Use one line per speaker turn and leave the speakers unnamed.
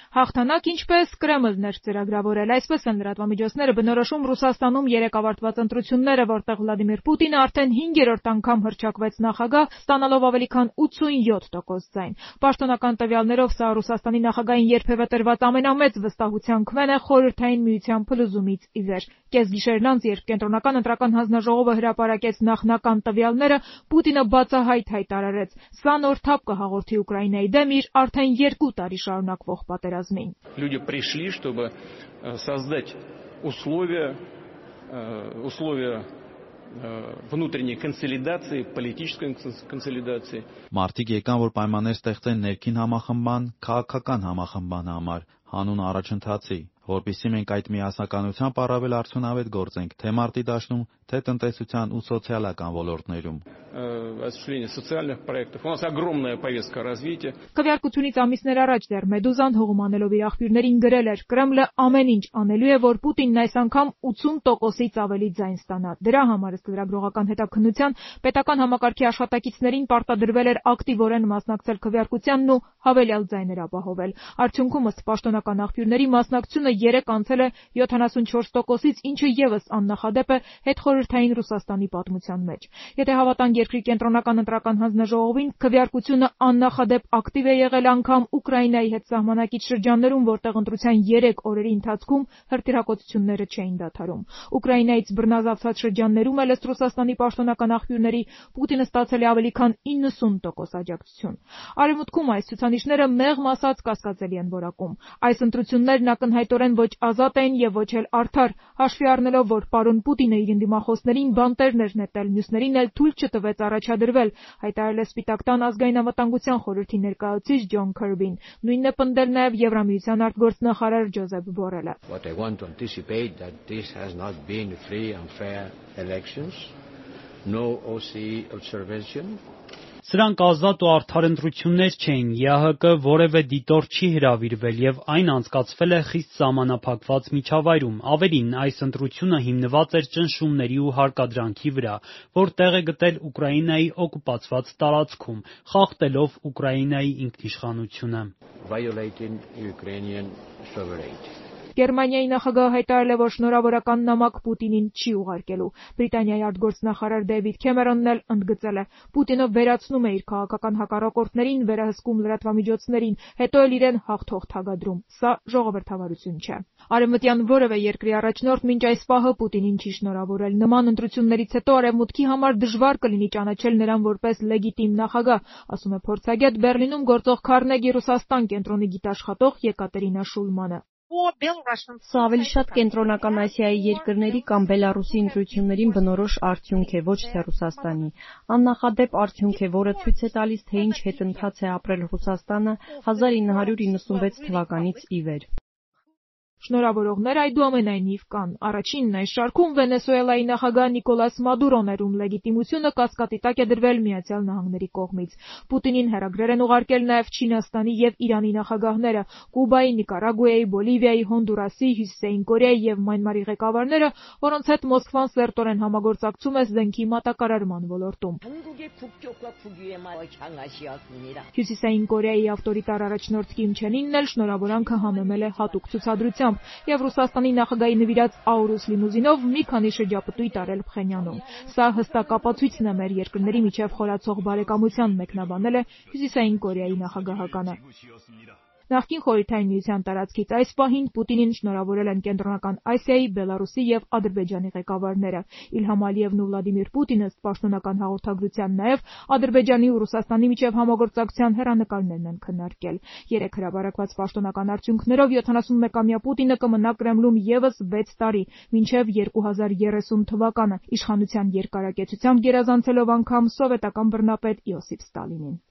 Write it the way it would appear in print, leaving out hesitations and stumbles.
Հաղթանակ ինչպես Կրեմլն էր ծրագրավորել, այսպես են լրատվամիջոցները բնորոշում Ռուսաստանում երեկ ավարտված ընտրությունները, որտեղ Վլադիմիր Պուտինը արդեն 5-րդ անգամ հռչակվեց նախագահ, ստանալով ավելի քան 87% ձայն։ Պաշտոնական տվյալներով սա Ռուսաստանի նախագահին երբևէ տրված ամենամեծ վստահության քվեն է Խորհրդային Միության փլուզումից ի վեր։ Կեսգիշերն անց, երբ Կենտրոնական ընտրական հանձնաժողովը հրապարակեց նախնական տվյալները, Պուտինը բացահայտ հայտարարեց. «Սա նոր թափ կհաղորդի Ուկրաինայի դեմ իր արդեն 2 տարի շարունակվող պատերազմին»։
Люди пришли, чтобы создать условия внутренней консолидации, политической консолидации.
Մարդիկ եկան, որ պայմաններ ստեղծեն ներքին համախմբման, քաղաքական համախմբման համար, հանուն առաջընթացի, որպեսզի մենք այդ միասնականությամբ առավել արդյունավետ գործենք թե մարտի դաշտում, թե տնտեսության ու սոցիալական ոլորտներում։
Осуществление социальных проектов. У нас огромная повестка развития.
Քվեարկությունից ամիսներ առաջ դեռ Մեդուզան հողմանելով իր աղբյուրներին գրել էր. Կրեմլը ամեն ինչ անելու է, որ Պուտինն այս անգամ 80%-ից ավելի ձայն ստանա։ Դրա համար ըստ լրագրողական հետաքննության պետական համակարգի աշխատակիցներին պարտադրվել էր ակտիվորեն մասնակցել քվեարկությանն ու հավելյալ ձայներ ապահովել։ Արդյունքում ըստ պաշտոնական աղբյուրների մասնակցությունը երեք անցել է 74%-ից, ինչը ևս աննախադեպ է հետխորհրդային Ռուսաստանի պատմության մեջ։ Եթե հավատանք երկրի կենտրոնական ընտրական հանձնաժողովին, քվեարկությունը աննախադեպ ակտիվ է եղել անգամ Ուկրաինայի հետ սահմանակից շրջաններում, որտեղ ընտրության 3 օրերի ընթացքում հրթիռակոծությունները չէին դադարում։ Ուկրաինայից բռնազավթած շրջաններում էլ ըստ Ռուսաստանի պաշտոնական աղբյուրների Պուտինը ստացել է ավելի քան 90% աջակցություն։ Արևմուտքում այս ցուցանիշները մեղմ ասած կասկածելի են որակում։ Այս ընտրություններն ակնհայտորեն ոչ ազատ էին եւ ոչ էլ արդար, հաշվի առնելով, որ պարոն Պուտինը իր ընդդիմախոսներին բանտերներ նետել, մյուսներին էլ թույլ չտվեց առաջադրվել, հայտարարել է Սպիտակ տան ազգային անվտանգության խորհրդի ներկայացուցիչ Ջոն Քըրբին։ Նույնն է պնդել նաեւ Եվրամիության արտգործնախարար Ջոզեփ Բորելը։
What I want to anticipate that this has not been free and fair elections, no OSCE observation.
Սրանք ազատ ու արդար ընտրություններ չէին, ԵԱՀԿ որևէ դիտորդ չի հրավիրվել եւ այն անցկացվել է խիստ սահմանափակված միջավայրում։ Ավելին, այս ընտրությունը հիմնված էր ճնշումների ու հարկադրանքի վրա, որ տեղ է գտել Ուկրաինայի օկուպացված տարածքում, խախտելով Ուկրաինայի ինքնիշխանությունը։
Violating Ukrainian sovereignty.
Գերմանիայի նախագահը հայտարարել է, որ շնորհավորական նամակ Պուտինին չի ուղարկելու։ Բրիտանիայի արտգործնախարար Դեյվիդ Քեմերոնն էլ ընդգծել է. Պուտինը վերացնում է իր քաղաքական հակառակորդներին, վերահսկում լրատվամիջոցներին, հետո էլ իրեն հաղթող թագադրում։ Սա ժողովրդավարություն չէ։ Արևմտյան որևէ երկրի առաջնորդ մինչ այս պահը Պուտինին չի շնորհավորել։ Նման ընտրություններից հետո Արևմուտքի համար դժվար կլինի ճանաչել նրան որպես լեգիտիմ նախագահ, ասում է փորձագետ Բեռլինում գործող Քարնեգի Ռուսաստան կենտրոնի գիտաշխատող Եկատերինա Շուլմանը։
Սա ավելի շատ կենտրոնական Ասիայի երկրների կամ Բելարուսի ընտրություններին բնորոշ արդյունք է, ոչ թե Ռուսաստանի։ Աննախադեպ արդյունք է, որը ցույց է տալիս, թե ինչ հետընթաց է ապրել Ռուսաստանը 1996 թվականից ի վեր։
Շնորհավորողներ այդուամենայնիվ կան։ Առաջինն այս շարքում Վենեսուելայի նախագահ Նիկոլաս Մադուրոն էր, ում լեգիտիմությունը կասկածի տակ է դրվել Միացյալ Նահանգների կողմից։ Պուտինին հեռագրեր են ուղարկել նաև Չինաստանի եւ Իրանի նախագահները, Կուբայի, Նիկարագուայի, Բոլիվիայի, Հոնդուրասի, Հյուսիսային Կորեայի եւ Մյանմարի ղեկավարները, որոնց հետ Մոսկվան սերտորեն համագործակցում է զենքի մատակարարման ոլորտում։ Հյուսիսային Կորեայի ավտորիտար առաջնորդ Կիմ Չեն Ինն էլ շնորհավորանքը համեմել է հատուկ ցուցադրությամբ եւ Ռուսաստանի նախագահի նվիրած Աուրուս լիմուզինով մի քանի շրջապտույտ արել Փխենյանում։ Սա հստակ ապացույցն է մեր երկրների միջև խորացող բարեկամության, մեկնաբանել է Հյուսիսային Կորեայի նախագահականը։ Նախկին Խորհրդային Միության տարածքից այս պահին Պուտինին շնորհավորել են Կենտրոնական Ասիայի, Բելարուսի եւ Ադրբեջանի ղեկավարները։ Իլհամ Ալիևն ու Վլադիմիր Պուտինը ըստ պաշտոնական հաղորդագրության նաեւ Ադրբեջանի ու Ռուսաստանի միջև համագործակցության հեռանկարներն են քննարկել։ Երեք հրապարակված պաշտոնական արդյունքներով 71-ամյա Պուտինը կմնա Կրեմլում եւս 6 տարի, մինչեւ 2030 թվականը, իշխանության երկարակեցությամբ գերազանցելով անգամ սովետական բռնապետ Յոսիֆ Ստալինին։